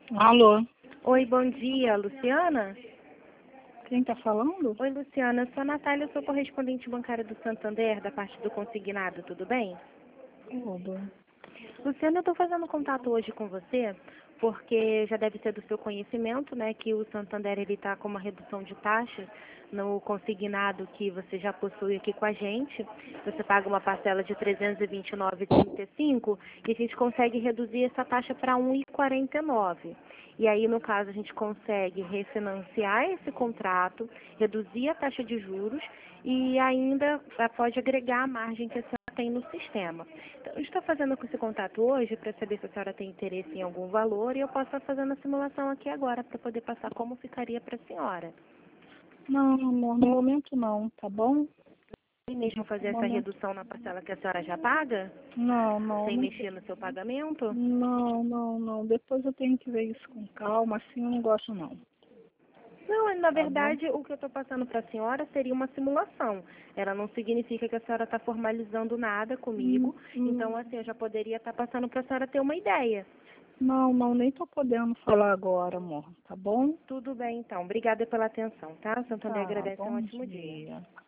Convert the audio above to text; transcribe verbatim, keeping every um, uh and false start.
Alô, Oi, bom dia, Luciana? quem tá falando? Oi, Luciana, eu sou a Natália, eu sou correspondente bancária do Santander, da parte do consignado, tudo bem? Tudo. Luciana, eu estou fazendo contato hoje com você, porque já deve ser do seu conhecimento, né, que o Santander ele está com uma redução de taxas no consignado que você já possui aqui com a gente. Você paga uma parcela de trezentos e vinte e nove vírgula trinta e cinco e a gente consegue reduzir essa taxa para um vírgula quarenta e nove. E aí, no caso, a gente consegue refinanciar esse contrato, reduzir a taxa de juros e ainda eh, pode agregar a margem que a senhora tem no sistema. Então, eu estou fazendo com esse contato hoje para saber se a senhora tem interesse em algum valor e eu posso estar fazendo a simulação aqui agora para poder passar como ficaria para a senhora. Não, amor, no momento não, tá bom? E mesmo No fazer essa momento. redução na parcela que a senhora já paga, Não, não, sem não, mexer no seu pagamento? não, não, não. Depois eu tenho que ver isso com calma, assim eu não gosto não, Não, na tá bom? verdade, o que eu estou passando para a senhora seria uma simulação. Ela não significa que a senhora está formalizando nada Hum, comigo. Então, hum, assim, eu já poderia estar passando para a senhora ter uma ideia. Não, não, nem tô podendo falar agora, amor, tá bom? Tudo bem, então. Obrigada pela atenção, tá? Santander Tá, agradece. Um bom ótimo dia. dia.